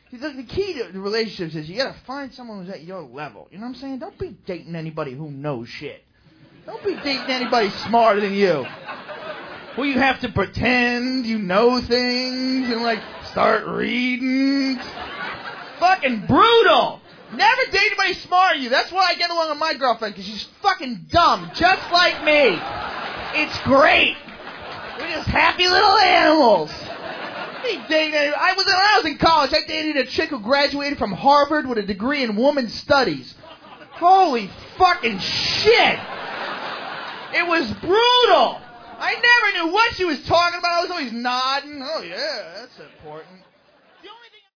The key to relationships is you gotta find someone who's at your level. You know what I'm saying? Don't be dating anybody who knows shit. Don't be dating anybody smarter than you. Well, you have to pretend you know things and, like, start reading. Fucking brutal. Never date anybody smarter than you. That's why I get along with my girlfriend, because she's fucking dumb, just like me. It's great. We're just happy little animals. When I was in college, I dated a chick who graduated from Harvard with a degree in women's studies. Holy fucking shit. It was brutal. I never knew what she was talking about. I was always nodding. Oh, yeah, that's important.